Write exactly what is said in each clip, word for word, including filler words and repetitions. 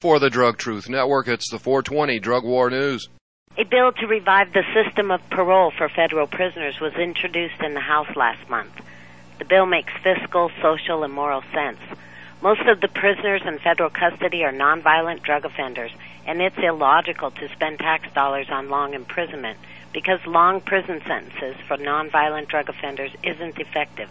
For the Drug Truth Network, it's the four twenty Drug War News. A bill to revive the system of parole for federal prisoners was introduced in the House last month. The bill makes fiscal, social, and moral sense. Most of the prisoners in federal custody are nonviolent drug offenders, and it's illogical to spend tax dollars on long imprisonment because long prison sentences for nonviolent drug offenders isn't effective.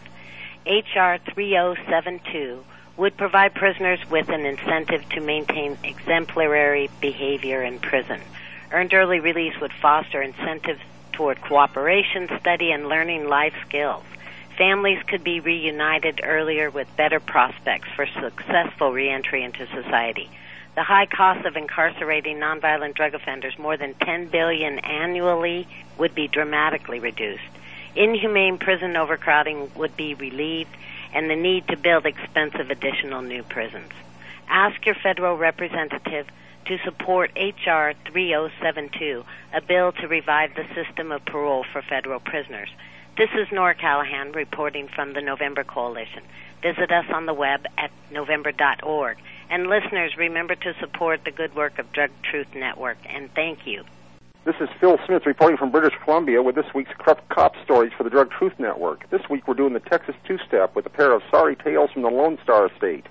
H R three oh seven two would provide prisoners with an incentive to maintain exemplary behavior in prison. Earned early release would foster incentives toward cooperation, study, and learning life skills. Families could be reunited earlier with better prospects for successful reentry into society. The high cost of incarcerating nonviolent drug offenders, more than ten billion dollars annually, would be dramatically reduced. Inhumane prison overcrowding would be relieved, and the need to build expensive additional new prisons. Ask your federal representative to support H R three oh seven two, a bill to revive the system of parole for federal prisoners. This is Nora Callahan reporting from the November Coalition. Visit us on the web at november dot org. And listeners, remember to support the good work of Drug Truth Network, and thank you. This is Phil Smith reporting from British Columbia with this week's Corrupt Cop Stories for the Drug Truth Network. This week we're doing the Texas Two-Step with a pair of sorry tales from the Lone Star State.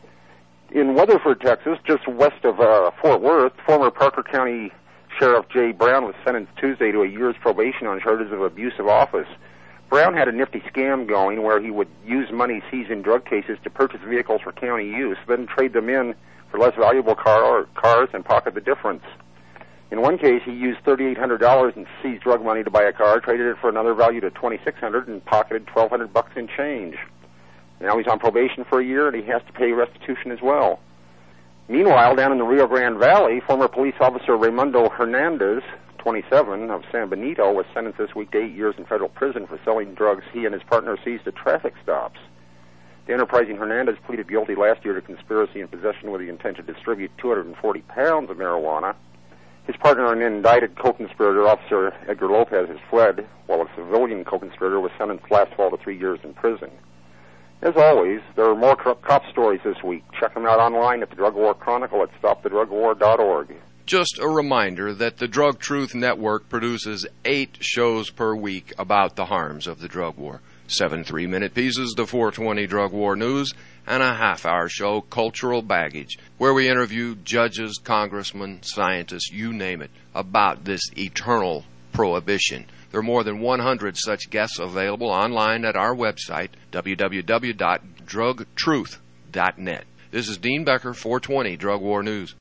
In Weatherford, Texas, just west of uh, Fort Worth, former Parker County Sheriff Jay Brown was sentenced Tuesday to a year's probation on charges of abuse of office. Brown had a nifty scam going where he would use money seized in drug cases to purchase vehicles for county use, then trade them in for less valuable car or cars and pocket the difference. In one case, he used three thousand eight hundred dollars in seized drug money to buy a car, traded it for another valued at two thousand six hundred dollars, and pocketed twelve hundred bucks in change. Now he's on probation for a year, and he has to pay restitution as well. Meanwhile, down in the Rio Grande Valley, former police officer Raimundo Hernandez, twenty-seven, of San Benito, was sentenced this week to eight years in federal prison for selling drugs he and his partner seized at traffic stops. The enterprising Hernandez pleaded guilty last year to conspiracy and possession with the intent to distribute two hundred forty pounds of marijuana. His partner and indicted co-conspirator, Officer Edgar Lopez, has fled, while a civilian co-conspirator was sentenced last fall to three years in prison. As always, there are more cop stories this week. Check them out online at the Drug War Chronicle at stop the drug war dot org. Just a reminder that the Drug Truth Network produces eight shows per week about the harms of the drug war. Seven three-minute pieces, the four twenty Drug War News, and a half-hour show, Cultural Baggage, where we interview judges, congressmen, scientists, you name it, about this eternal prohibition. There are more than one hundred such guests available online at our website, w w w dot drug truth dot net. This is Dean Becker, four twenty Drug War News.